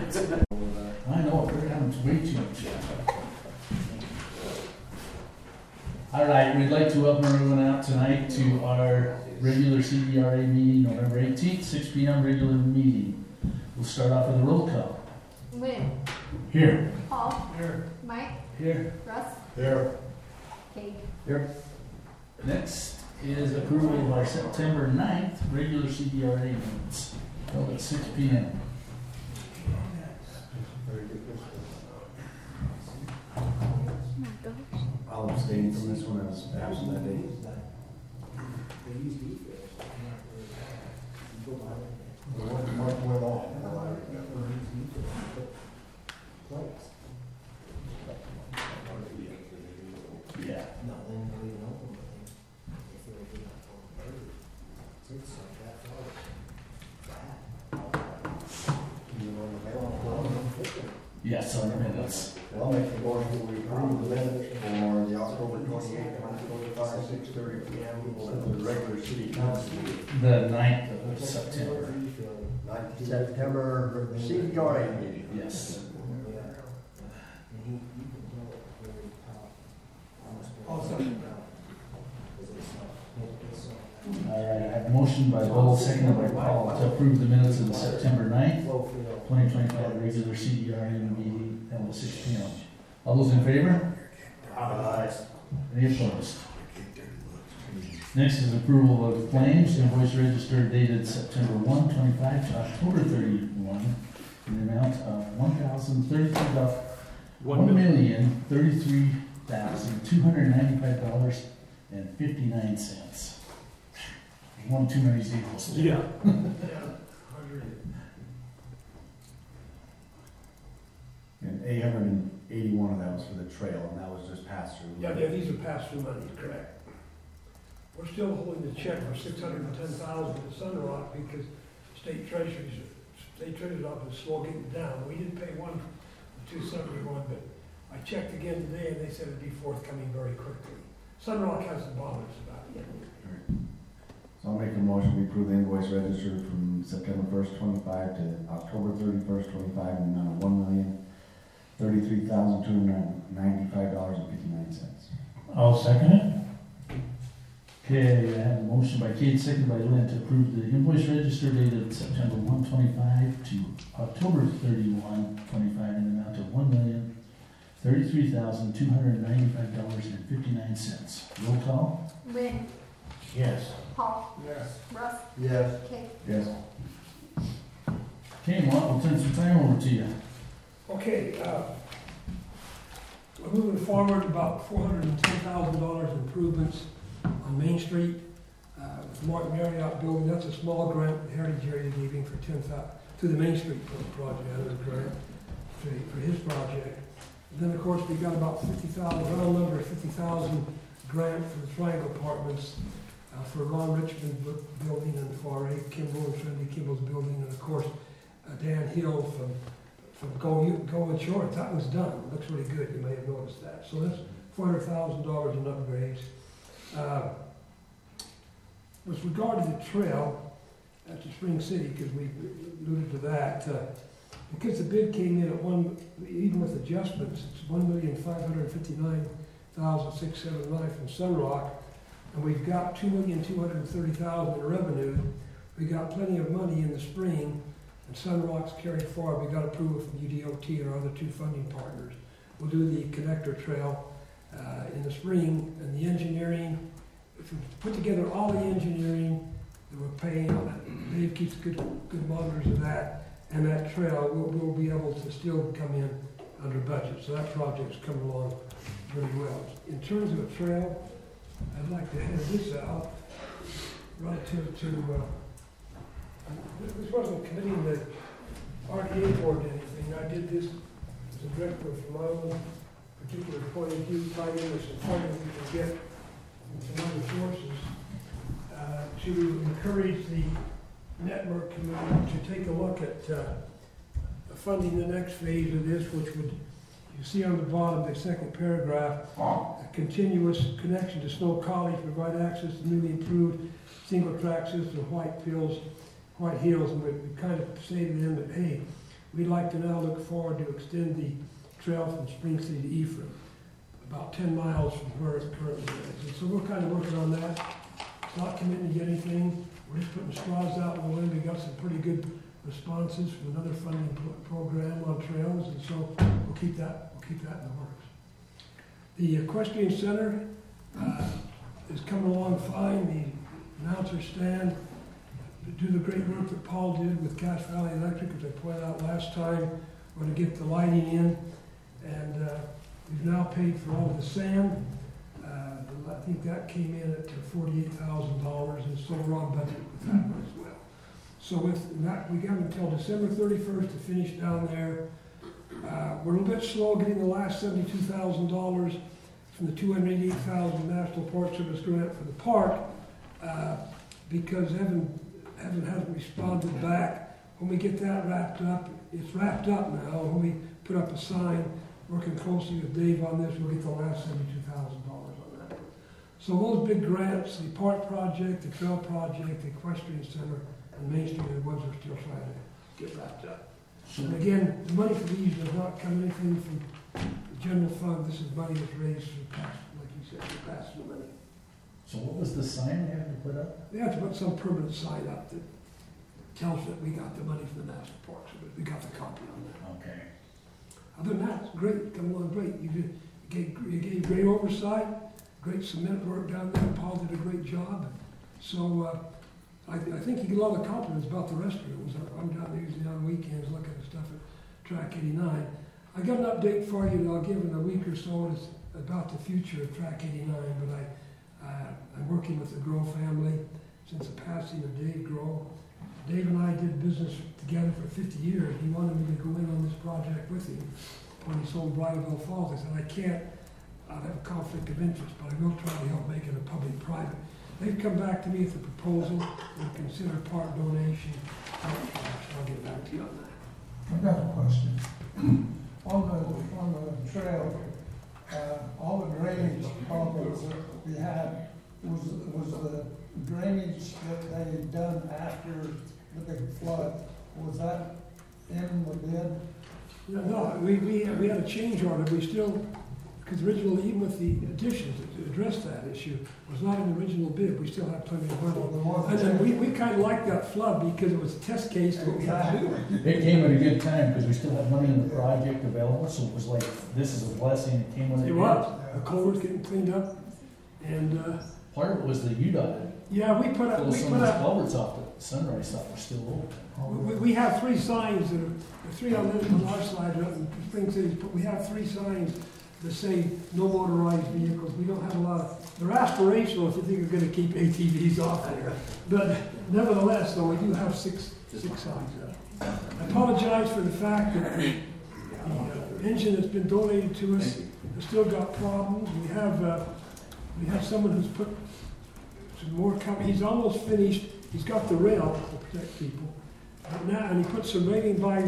I know, we're having way too much. All right, we'd like to welcome everyone out tonight to our regular CDRA meeting, November 18th, 6 p.m. regular meeting. We'll start off with a roll call. Lynn. Here. Paul. Here. Mike. Here. Russ. Here. Kate. Here. Next is approval of our September 9th regular CDRA meetings, held at 6 p.m. I'll abstain from this one. I was absent that day. Yeah. Yes, on the minutes. Well, I'll make the motion that we approve the minutes for the October 28th, 2025, 6:30 p.m. The regular city council meeting. The 9th of September. 9th September CDRA meeting. Yes. All right, I have a motion by Bull, seconded by Paul, to approve the minutes of the September 9th, 2025 regular CDRA meeting held at 6 p.m. All those in favor? Aye. Any opposed? Next is approval of claims, invoice register dated September 1, 25 to October 31, in the amount of $1,295.59. One too many zeros. Yeah. And 881 of that was for the trail, and that was just passed through. Yeah, these are pass-through monies, correct. We're still holding the check for $610,000 to Sun Rock because state treasurer's office is slow getting it down. We didn't pay one for 271, but I checked again today and they said it'd be forthcoming very quickly. Sun Rock hasn't bothered us about it yet. So I'll make a motion, we approve the invoice register from September 1st, 25 to October 31st, 25, in the amount of $1,033,295.59. I'll second it. Okay, I have a motion by Kate, seconded by Lynn, to approve the invoice register dated September 1, 25 to October 31, 25, in the amount of $1,033,295.59. Roll call. Lynn. Yes. Paul. Yes. Russ. Yes. Kate. Yes. Okay, Mark, we'll turn some time over to you. Okay, we're moving forward about $410,000 improvements on Main Street. With Martin Marriott building, that's a small grant Heritage Area giving for $10,000 to the Main Street project, grant for his project. And then of course we got about 50,000, round number 50,000 grant for the Triangle Apartments for Ron Richmond building and for A. Kimball and Trinity Kimball's building, and of course Dan Hill from Go Insurance. That was done. It looks really good. You may have noticed that. So that's $400,000 in upgrades. With regard to the trail at the Spring City, because we alluded to that, because the bid came in at even with adjustments, it's $1,559,679 from Sunrock, and we've got $2,230,000 in revenue. We got plenty of money in the spring, and Sunrock's carried forward. We got approval from UDOT and our other two funding partners. We'll do the connector trail in the spring, and the engineering. If we put together all the engineering that we're paying on it, Dave keeps good monitors of that, and that trail, we'll be able to still come in under budget. So that project's coming along really well. In terms of a trail, I'd like to hand this out relative to, this wasn't committing the RDA board to anything. I did this as a director from my own particular point of view, tied in with some funding we can get from some other sources, to encourage the network community to take a look at funding the next phase of this, which would, you see on the bottom, the second paragraph, a continuous connection to Snow College, provide access to newly improved single track system, White Hills, and we kind of say to them that, hey, we'd like to now look forward to extend the trail from Spring City to Ephraim, about 10 miles from where it currently is. And so we're kind of working on that. It's not committing to anything. We're just putting straws out in the wind. We got some pretty good responses from another funding program on trails, and so we'll keep that in the works. The equestrian center is coming along fine. The announcers stand to do the great work that Paul did with Cache Valley Electric, as I pointed out last time. We're going to get the lighting in, and we've now paid for all the sand. I think that came in at $48,000, and so we're on budget with that one as well. So with that, we got until December 31st to finish down there. We're a little bit slow getting the last $72,000 from the $288,000 National Park Service grant for the park because Evan hasn't responded back. When we get that wrapped up, it's wrapped up now. When we put up a sign, working closely with Dave on this, we'll get the last $72,000 on that. So those big grants, the park project, the trail project, the equestrian center, and Main Street and Woods are still trying to get wrapped up. And again, the money for these does not come anything from the general fund. This is money that's raised through past, like you said, through past the money. So what was the sign they had to put up? They have to put some permanent sign up that tells that we got the money from the National Park Service. We got the copy on that. Okay. Other than that, it's great, coming along great. You gave great oversight, great cement work down there. Paul did a great job. So I think you get a lot of confidence about the rest of it. I'm down there usually on weekends looking at stuff at Track 89. I got an update for you that I'll give in a week or so. It's about the future of Track 89, but I'm working with the Grow family since the passing of Dave Grow. Dave and I did business together for 50 years. He wanted me to go in on this project with him when he sold Bridalveil Falls. I said, I can't. I have a conflict of interest, but I will try to help make it a public-private. They've come back to me with a proposal and consider part donation. I'll get back to you on that. I've got a question. On the trail, all the drainage problems that we had, was the drainage that they had done after the big flood, was that in the bid? No, we had a change order. We still, because originally, even with the additions to address that issue, was not in the original bid. We still have plenty of money. And then we kind of liked that flood because it was a test case of what we had to do. It came at a good time because we still had money in the project available, so it was like, this is a blessing. It came when it It was. The culvert's getting cleaned up. And Part of it was the UDOT. yeah, we put up, Some of those culverts off the Sunrise stuff were still open. we have three signs that are, three on our side, in Spring City, but we have three signs that say no motorized vehicles. We don't have a lot of, they're aspirational if you think we're going to keep ATVs off there. But nevertheless, though, we do have six signs up. I apologize for the fact that the engine that's been donated to us has still got problems. We have someone who's put some more he's almost finished. He's got the rail to protect people. But now, and he put some railing by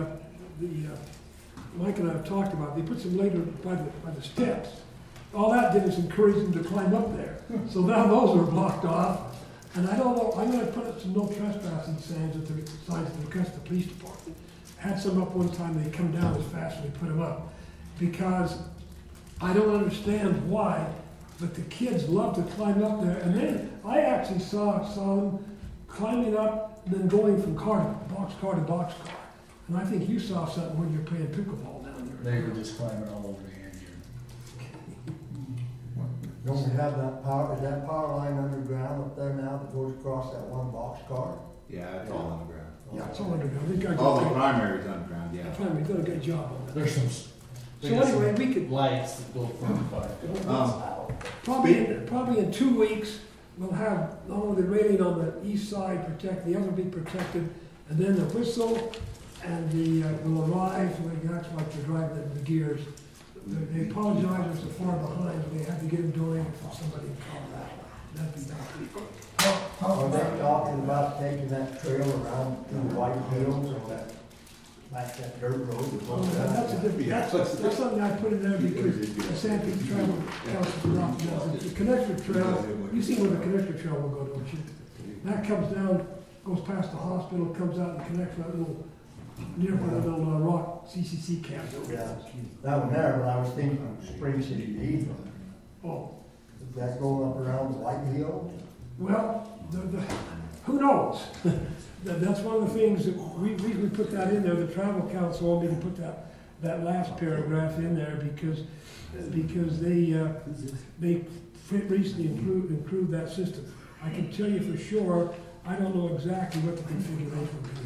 Mike and I have talked about, they put some later by the steps. All that did is encourage them to climb up there. So now those are blocked off. And I don't know, I'm going to put up some no trespassing signs at the Augusta Police Department. Had some up one time, they come down as fast as they put them up. Because I don't understand why, but the kids love to climb up there. And then I actually saw them climbing up and then going from box car to box car. And I think you saw something when you were playing pickleball down there. They were just climbing all over the engine. Don't we have that is that power line underground up there now that goes across that one box car? Yeah, it's all underground. Yeah, it's all underground. These guys All the primary's underground, the yeah. primary done a good job on that. There's some. So anyway, we could Lights that go from the fire. probably in 2 weeks we'll have not only the railing on the east side protected, the other will be protected, and then the whistle and the will arrive. That's like they're driving the gears. They apologize they're so far behind. They had to get them donated from somebody in Colorado. That'd be done pretty quick. Are they talking about taking that trail around to the White Hills or that dirt road? That's a different, that's something I put in there because the Sandpeak Travel Council dropped down. The connector trail, you see where the connector trail will go, don't you? That comes down, goes past the hospital, comes out and connects that little near where the little rock CCC camp is. Yeah, that one there, but I was thinking Spring City to Eastman. Oh, Is that going up around the White Hill? well, who knows? That's one of the things that we put that in there, the travel council wanted me to put that last paragraph in there because they recently improved that system. I can tell you for sure, I don't know exactly what the configuration will be.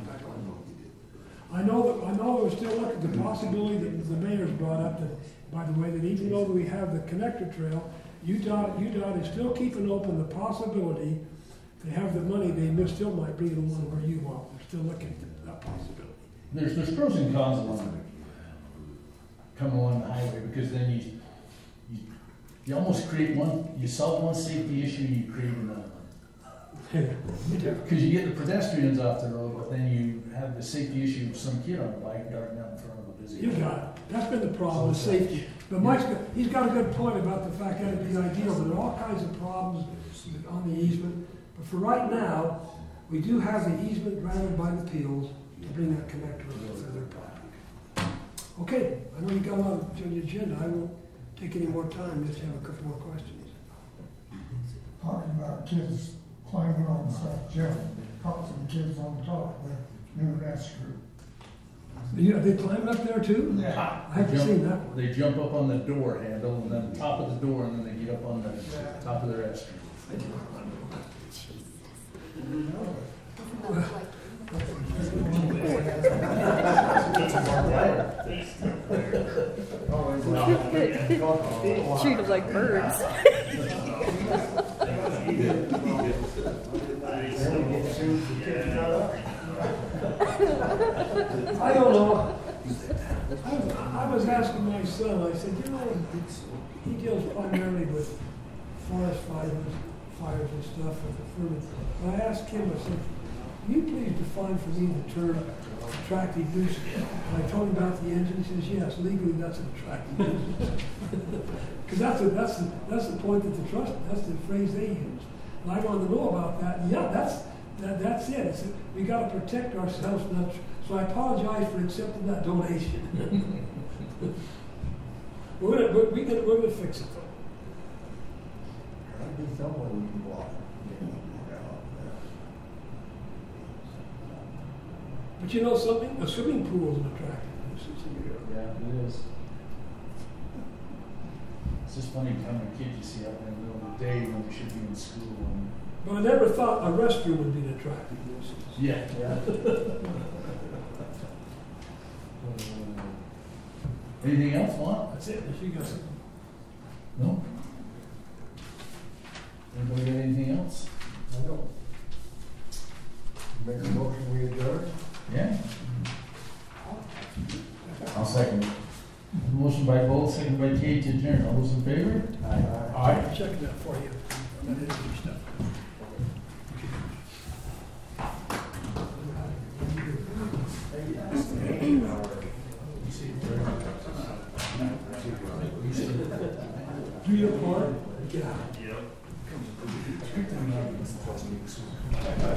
I know we're still looking at the possibility that the mayor's brought up that, by the way, that even though we have the connector trail, UDOT is still keeping open the possibility they have the money, they still might bring the one where you want. They're still looking at that possibility. There's pros and cons along coming along the highway, because then you almost create you solve one safety issue, you create another one. Because you get the pedestrians off the road, but then you have the safety issue of some kid on a bike darting out in front of a busy. You got it. That's been the problem with safety. But he's got a good point about the fact that it'd be ideal, but there are all kinds of problems on the easement. But for right now, we do have the easement granted by the Peels to bring that connector over to their property. Okay, I know you got a lot on the agenda. I won't take any more time, just have a couple more questions. Talking about kids climbing on stuff, Jeff talked to the kids on top of the new restroom. Yeah, they climb up there too? Yeah. I haven't seen that one. They jump up on the door handle, and then top of the door, and then they get up on the top of the restroom. Treat them like birds. I don't know. I was asking my son, I said, he deals primarily with forest fires and stuff with the furnace. And I asked him, I said, can you please define for me the term attractive nuisance? And I told him about the engine. He says, yes, legally that's an attractive nuisance. Because that's the point that's the phrase they use. And I wanted to know about that. And yeah, that's it. It's, we got to protect ourselves from that. So I apologize for accepting that donation. we're gonna fix it though. There'll be somewhere we can walk. But you know something? A swimming pool is an attractive nuisance. Yeah, it is. It's just funny how many kids you see out in the middle of the day when they should be in school. But I never thought a restroom would be an attractive nuisance. Yeah. Anything else, Juan? That's it. If you got something. No? Anybody got anything else? I don't. Make a motion, we adjourn? Yeah? I'll second it. Motion by Bolt, second by Kate to adjourn. All those in favor? Aye. I'm checking that for you. That is your stuff. Do your part? Get out.